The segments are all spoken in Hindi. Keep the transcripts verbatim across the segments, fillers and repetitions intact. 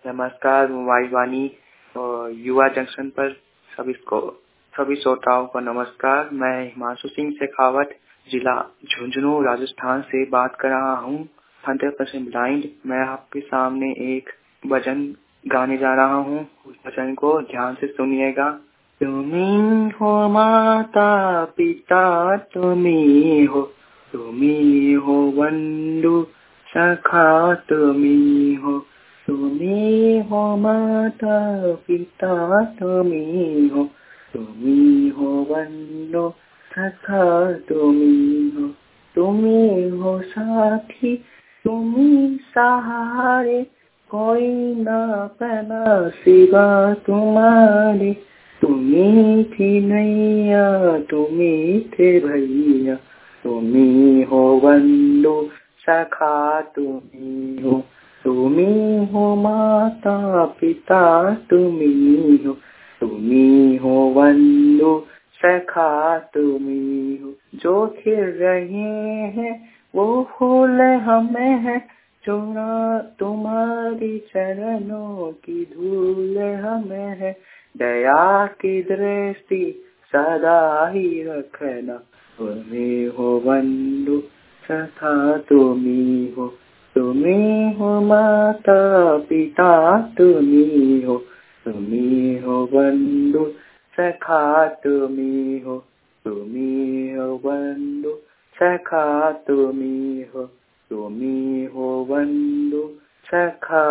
नमस्कार मोबाइल वाणी और युवा जंक्शन पर सभी को सभी श्रोताओं को नमस्कार। मैं हिमांशु सिंह शेखावत जिला झुंझुनू राजस्थान से बात कर रहा हूँ। Hundred percent blind. मैं आपके सामने एक भजन गाने जा रहा हूँ। उस भजन को ध्यान से सुनिएगा। तुम्ही हो माता पिता, तुम्ही हो तुम्ही हो बंधु सखा, तुम्ही हो तुम्ही हो माता पिता, तुम्ही हो तुम्ही हो बंधु सखा, तुम्ही हो तुम्ही हो साथी, तुम्ही सहारे, कोई ना पना सिवा तुम्हारे। तुम्ही थी नैया, तुम्ही थे भैया, तुम्ही हो बंधु सखा, तुम्ही हो तुम्ही हो माता पिता, तुम्ही हो तुम्ही हो बंधु सखा, तुम्ही हो। जो खिल रहे हैं वो फूल हमें है, चुना तुम्हारी चरणों की धूल हमें है। दया की दृष्टि सदा ही रखना, तुम्ही हो बंधु सखा, तुम्ही हो तुम्ही हो माता पिता, तुम्ही हो तुम्ही हो बंधु सखा, तुम्ही हो तुम्ही हो बंधु सखा, तुम्ही हो तुम्ही हो बंधु सखा,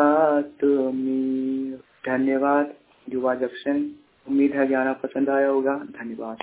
तुम्ही हो। धन्यवाद युवा जंक्शन। उम्मीद है गाना पसंद आया होगा। धन्यवाद।